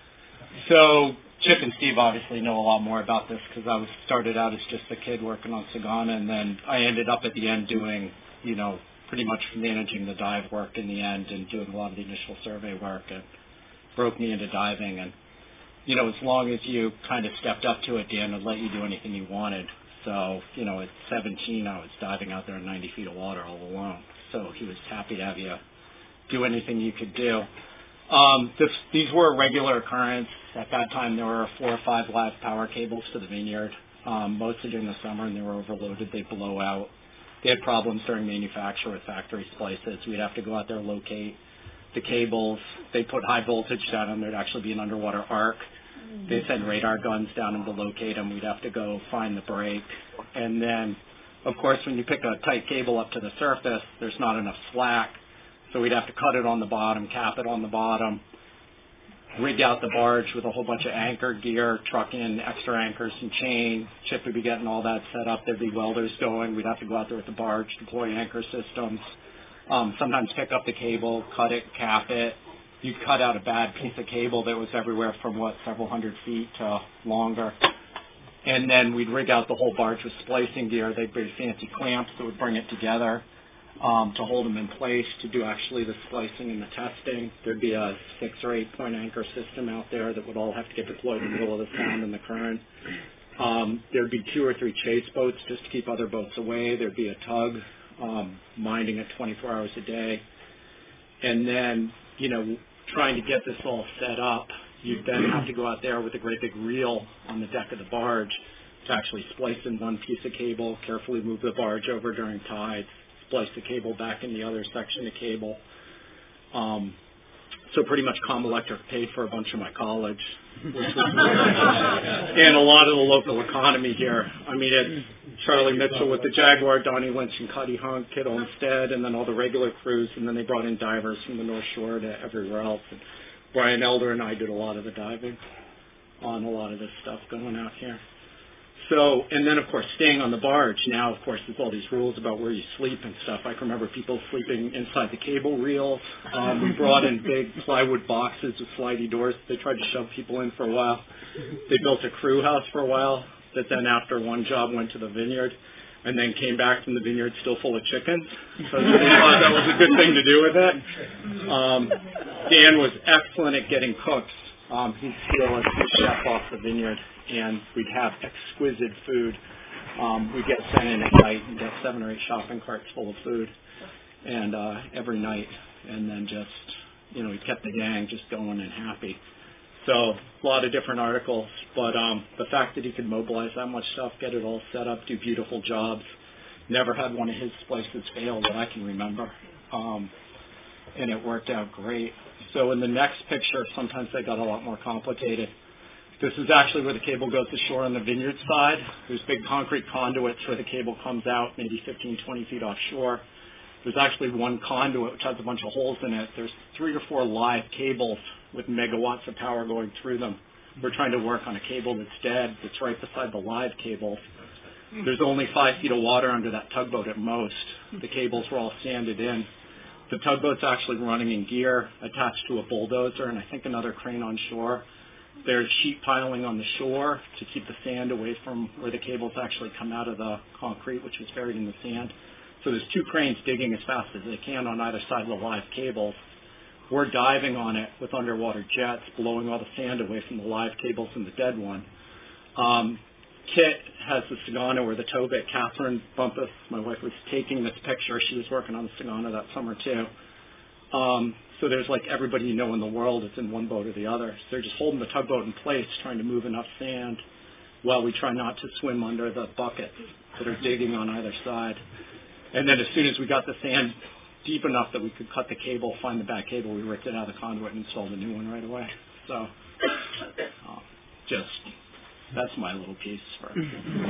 So Chip and Steve obviously know a lot more about this because I was started out as just a kid working on Sagana, and then I ended up at the end doing, you know, pretty much managing the dive work in the end and doing a lot of the initial survey work, and broke me into diving. And, you know, as long as you kind of stepped up to it, Dan would let you do anything you wanted. So, you know, at seventeen, I was diving out there in ninety feet of water all alone. So he was happy to have you do anything you could do. Um, this, these were a regular occurrence. At that time, there were four or five live power cables to the vineyard, um, mostly during the summer, and they were overloaded. They'd blow out. They had problems during manufacture with factory splices. We'd have to go out there, locate the cables. They put high voltage down them. There'd actually be an underwater arc. They'd send radar guns down them to locate them. We'd have to go find the break. And then, of course, when you pick a tight cable up to the surface, there's not enough slack. So we'd have to cut it on the bottom, cap it on the bottom, rig out the barge with a whole bunch of anchor gear, truck in extra anchors and chain. Chip would be getting all that set up. There'd be welders going. We'd have to go out there with the barge, deploy anchor systems. Um, sometimes pick up the cable, cut it, cap it. You'd cut out a bad piece of cable that was everywhere from, what, several hundred feet to longer. And then we'd rig out the whole barge with splicing gear. They'd bring fancy clamps that would bring it together. Um, to hold them in place, to do actually the splicing and the testing. There'd be a six or eight point anchor system out there that would all have to get deployed in the middle of the sound and the current. Um, there'd be two or three chase boats just to keep other boats away. There'd be a tug um, minding it twenty-four hours a day. And then, you know, trying to get this all set up, you'd then have to go out there with a great big reel on the deck of the barge to actually splice in one piece of cable, carefully move the barge over during tides, splice the cable back in the other section of cable. Um, so pretty much Comm Electric paid for a bunch of my college, which was and a lot of the local economy here. I mean, it's Charlie Mitchell with the Jaguar, Donnie Lynch and Cuddy Hunk, Kid Olmsted, and then all the regular crews, and then they brought in divers from the North Shore to everywhere else. And Brian Elder and I did a lot of the diving on a lot of this stuff going out here. So, and then, of course, staying on the barge. Now, of course, there's all these rules about where you sleep and stuff. I can remember people sleeping inside the cable reels. Um, we brought in big plywood boxes with slidey doors. They tried to shove people in for a while. They built a crew house for a while that then, after one job, went to the vineyard and then came back from the vineyard still full of chickens. So they thought that was a good thing to do with it. Um, Dan was excellent at getting cooks. Um, he'd steal us the chef off the vineyard, and we'd have exquisite food. Um, we'd get sent in at night and get seven or eight shopping carts full of food, and uh, every night, and then just, you know, we kept the gang just going and happy. So a lot of different articles, but um, the fact that he could mobilize that much stuff, get it all set up, do beautiful jobs, never had one of his splices fail that I can remember, um, and it worked out great. So in the next picture, sometimes they got a lot more complicated. This is actually where the cable goes ashore on the vineyard side. There's big concrete conduits where the cable comes out, maybe fifteen, twenty feet offshore. There's actually one conduit which has a bunch of holes in it. There's three or four live cables with megawatts of power going through them. We're trying to work on a cable that's dead, that's right beside the live cables. There's only five feet of water under that tugboat at most. The cables were all sanded in. The tugboat's actually running in gear attached to a bulldozer and I think another crane on shore. There's sheet piling on the shore to keep the sand away from where the cables actually come out of the concrete, which was buried in the sand. So there's two cranes digging as fast as they can on either side of the live cables. We're diving on it with underwater jets, blowing all the sand away from the live cables and the dead one. Um, Kit has the Sagana or the towbit. Catherine Bumpus, my wife, was taking this picture. She was working on the Sagana that summer too. Um, so there's like everybody you know in the world is in one boat or the other. So they're just holding the tugboat in place, trying to move enough sand while we try not to swim under the buckets that are digging on either side. And then as soon as we got the sand deep enough that we could cut the cable, find the bad cable, we ripped it out of the conduit and installed a new one right away. So uh, just... that's my little piece. For it.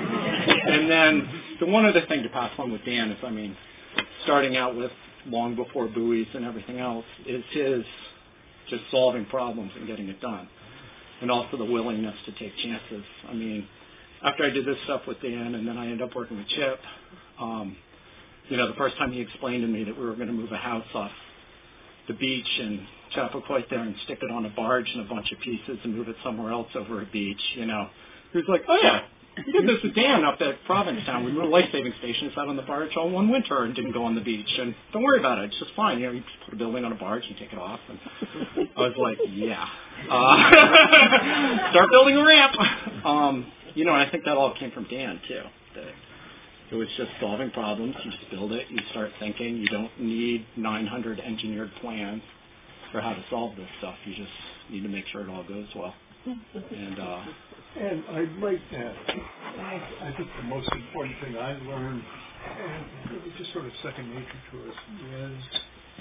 And then the one other thing to pass on with Dan is, I mean, starting out with long before buoys and everything else, is his just solving problems and getting it done. And also the willingness to take chances. I mean, after I did this stuff with Dan and then I ended up working with Chip, um, you know, the first time he explained to me that we were going to move a house off the beach and Chappaquiddick there and stick it on a barge in a bunch of pieces and move it somewhere else over a beach, you know. He was like, oh, yeah, we did this with Dan up at Provincetown. We moved a life-saving station, sat on the barge all one winter and didn't go on the beach. And don't worry about it. It's just fine. You know, you just put a building on a barge and take it off. And I was like, yeah. Uh, start building a ramp. Um, you know, and I think that all came from Dan, too. it. It was just solving problems. You just build it. You start thinking. You don't need nine hundred engineered plans for how to solve this stuff. You just need to make sure it all goes well. And uh, and I might add, I think the most important thing I learned, and it was just sort of second nature to us, is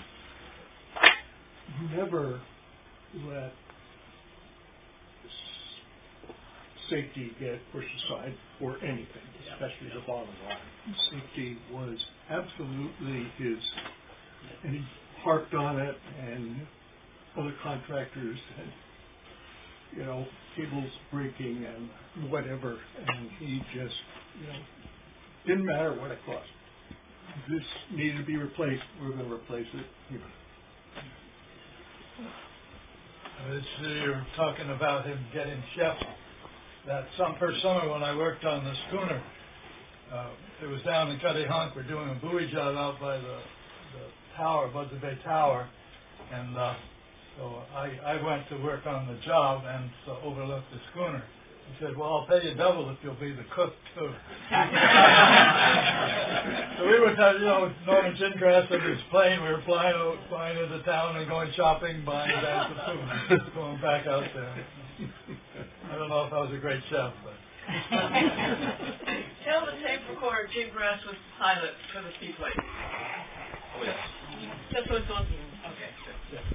never let safety get pushed aside for anything, especially the bottom line. Safety was absolutely his, and he harped on it, and other contractors had, you know, cables breaking and whatever, and he just, you know, didn't matter what it cost. This needed to be replaced. We we're going to replace it. You know. It's, you're talking about him getting chef. That some first summer when I worked on the schooner, uh, it was down in Cuttyhunk. We're doing a buoy job out by the, the tower, Buzzard Bay Tower, and uh, so I, I went to work on the job and so overlooked the schooner. He said, "Well, I'll pay you double if you'll be the cook too." So we were, you know, Norman Gingras in his plane. We were flying, flying into town and going shopping, buying a bags of food, going back out there. I don't know if I was a great chef, but. Tell the tape recorder Gingras was pilot for the seaplane. Oh, yes. That's what it's on. Okay. Yeah.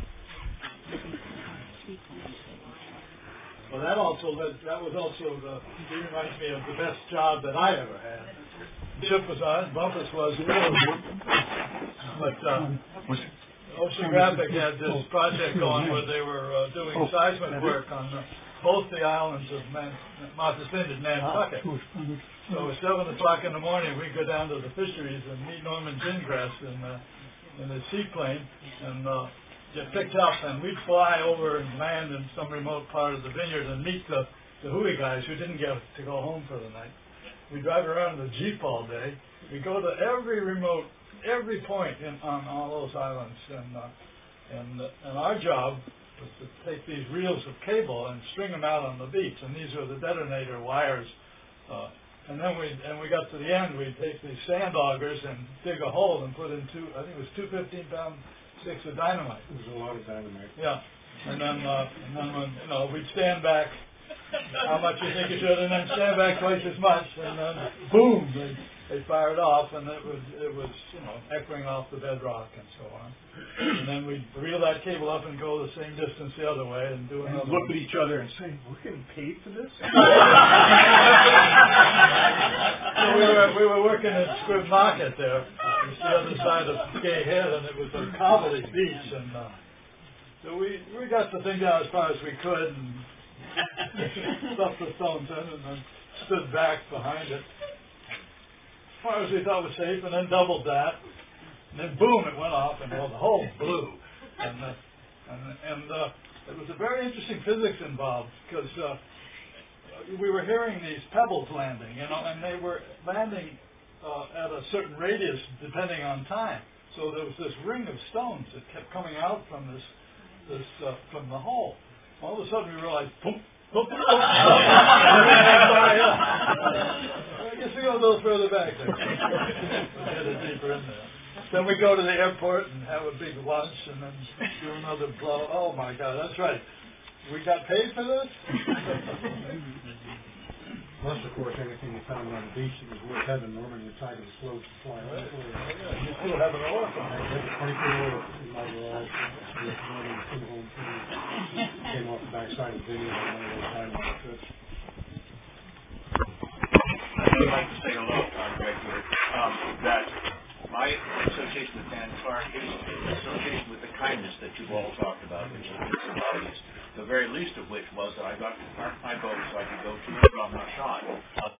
Well, that also that, that was also the he reminds me of the best job that I ever had. The ship was on, Bumpus was, but uh, Oceanographic had this project going where they were uh, doing seismic work on the, both the islands of Man, Martha's Vineyard and Nantucket. So at seven o'clock in the morning, we'd go down to the fisheries and meet Norman Gingras in uh, in his seaplane and. Uh, get picked up, and we'd fly over and land in some remote part of the vineyard and meet the, the Hui guys who didn't get to go home for the night. We'd drive around in the Jeep all day. We'd go to every remote, every point in, on all those islands, and uh, and uh, and our job was to take these reels of cable and string them out on the beach, and these were the detonator wires. Uh, and then we and we got to the end, we'd take these sand augers and dig a hole and put in two, I think it was two fifteen-pound sticks of dynamite. There's a lot of dynamite. Yeah, and then uh, and then when you know we'd stand back, how much you think you should, and then stand back twice as much, and then boom, they they fired off, and it was it was you know echoing off the bedrock and so on. And then we'd reel that cable up and go the same distance the other way and do another. And look at each other and say, "We're getting paid for this." So we were we were working at Scrib Market there. It's the other side of Gay Head, and it was a cobbly beach, and uh, so we we got the thing down as far as we could, and stuffed the stones in, and then stood back behind it, as far as we thought was safe, and then doubled that, and then boom, it went off, and well, the whole blew, and uh, and and uh, there was a very interesting physics involved because uh, we were hearing these pebbles landing, you know, and they were landing. Uh, at a certain radius, depending on time. So there was this ring of stones that kept coming out from this, this uh, from the hole. All of a sudden, we realized, boom, boom, boom. I guess we go a little further back there. Get it deeper in there. Then we go to the airport and have a big lunch, and then do another blow. Oh my God, that's right. We got paid for this. Plus, of course, anything you found on the beach that was worth having, Norman would tie to the float and fly away. You still have an oar from I had twenty-four oar in my garage. With Norman flew home from came off the backside of the vineyard on one of those diamond trips. I'd like to say hello, Tom Greg here. Um, that my association with Dan Clark is an association with the kindness that you've all talked about, which is the very least of which was that I got to park my boat so I could go to and from my shot.